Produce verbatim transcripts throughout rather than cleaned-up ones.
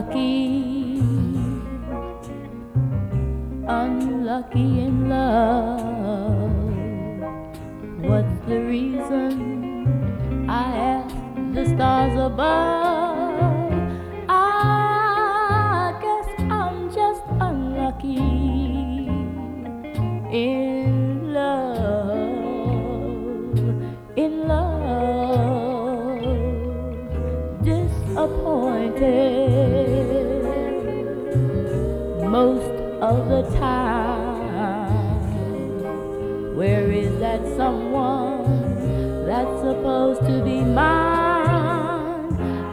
unlucky, unlucky in love. What's the reason? I ask the stars above. I guess I'm just unlucky in love, in love, disappointed most of the time. Where is that someone that's supposed to be mine?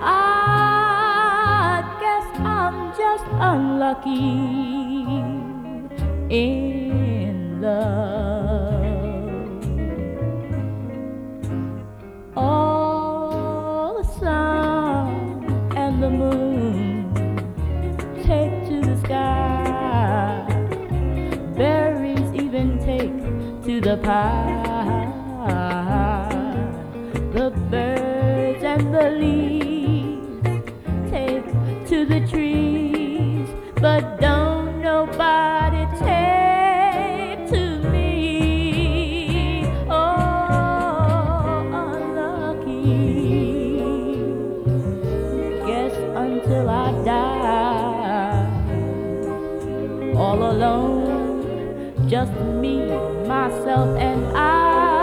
I guess I'm just unlucky in love. All the sun and the moon take to the sky, berries even take to the pie. The birds and the leaves take to the trees, but don't nobody take to me. Oh, unlucky. Guess until I die, all alone, just me, myself, and I.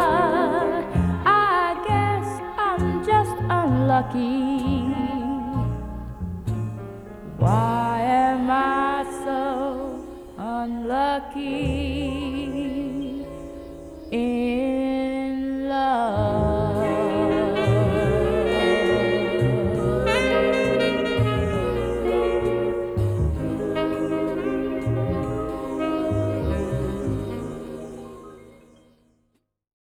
I guess I'm just unlucky. Why am I so unlucky?